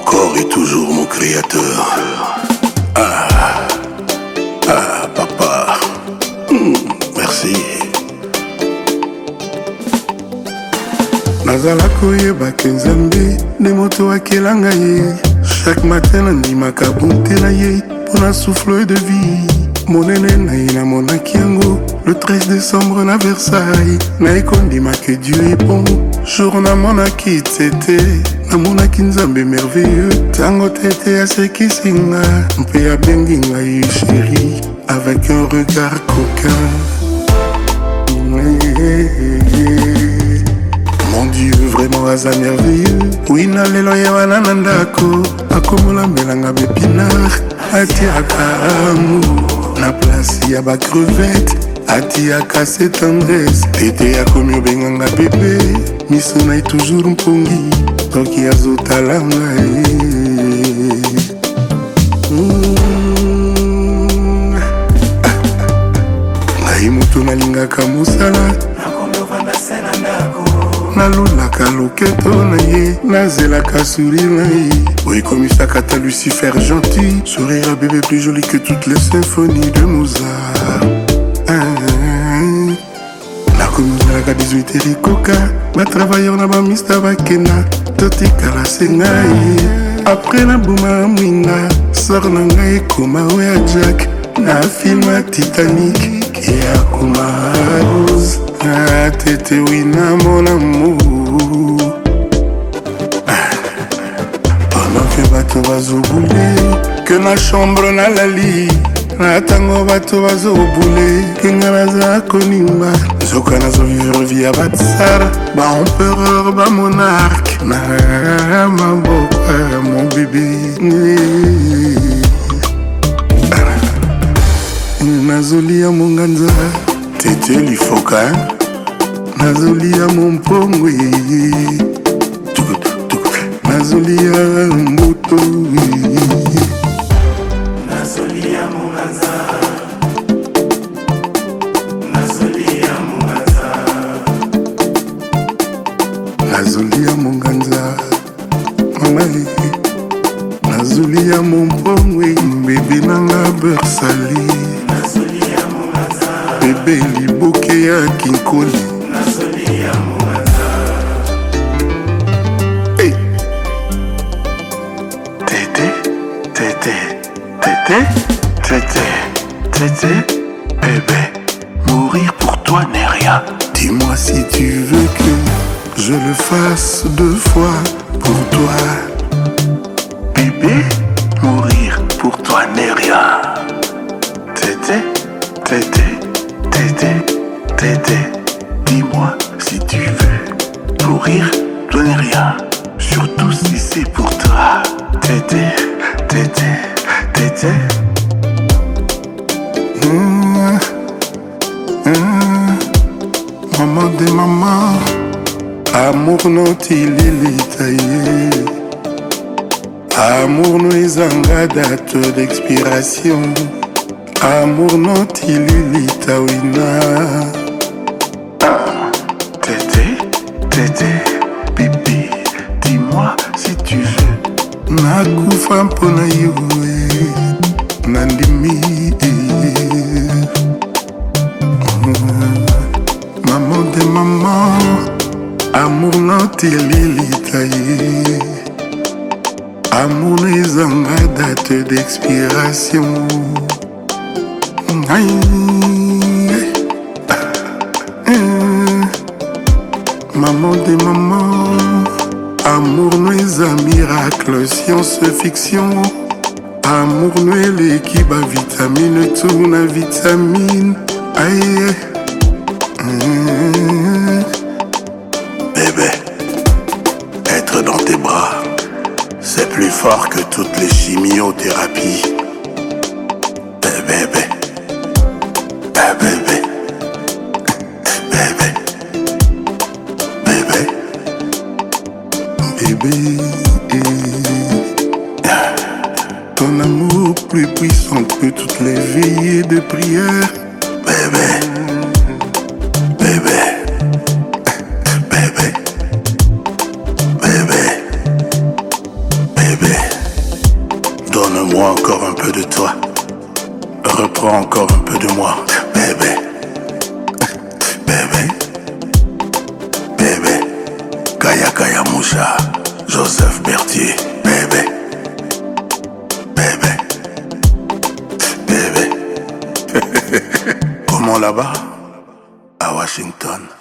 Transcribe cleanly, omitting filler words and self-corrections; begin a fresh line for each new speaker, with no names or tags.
encore et toujours mon créateur. Papa. Merci.
Nazala koyebaka Nzambe nde moto akelanga ye. Chaque matin nandimaka bonté na ye mpona souffle de vie. Monene na ye namonaki yango le 13 décembre na Versailles. Naekondima que Dieu est bon. Jour namonaki tete namonaki Nzambe merveilleux. Tango tete asekisinga mpe abengi ngai chéri avec un regard coquin. Mon Dieu, vraiment aza merveilleux. Oui na lelo ye wana na ndako akomola mbelanga bepinar. Atiaka amour na place ya ba crevette. Atiaka se tendresse. Tete akomi obenganga bébé. Miso na ye toujours mpongi toki azotala ngai. Ngai moto nalingaka mosala nalulaka loketo na ye nazelaka sourire na ye oyekomisaka ta Lucifer gentil. Sourire à bébé plus joli que toutes les symphonies de Mozart. Nakomizelaka 18 erikoka batravailleur na bamista bakena totikala se ngai. Après naboma mwinga sor na ngai ekoma oya Jack na film ya Titanic akoma Rose. Tete wina mon amour. Pendant que bato bazoboule que na chambre na lali na tango bato bazoboule ke nga naza konimba nzoka nazovivre vie ya batsar baempereur bamonarque na maboko mon bébé. Nazolia monganza tete lifoka nazolia mompongwe nazolia mbuto nazolia monganza nazolia monganza nazolia monganza mama nazolia mompongwe bébé nanga beurre salé. Bébé liboke ya kinkoli hey. Tété, bébé, mourir pour toi n'est rien. Dis-moi si tu veux que je le fasse 2 fois pour toi. Bébé, mourir pour toi n'est rien. Tété, dis-moi si tu veux mourir, toi n'est rien. Surtout si c'est pour toi. Tété. Maman de maman, amour non tililitaye. Amour no ezanga date d'expiration. Amour non tililita wina. Tété, bébé, dis-moi si tu veux. Nakufa mpona yo nandimi. Maman de maman, amour non tililita ye. Amour no ezanga date d'expiration. Maman de maman, amour no est un miracle, science-fiction. Amour no est l'équipe à vitamine, tourne à vitamine. Aïe.
Bébé, être dans tes bras, c'est plus fort que toutes les chimiothérapies. Bébé.
Ton amour plus puissant que toutes les veillées de prière.
Bébé. Bébé. encore un peu de toi. Reprends encore un peu de moi. Bébé. Bébé. Bébé. Kaya Kaya Moucha. Joseph Berthier. Bébé. Bébé. Bébé. Comment là-bas? À Washington.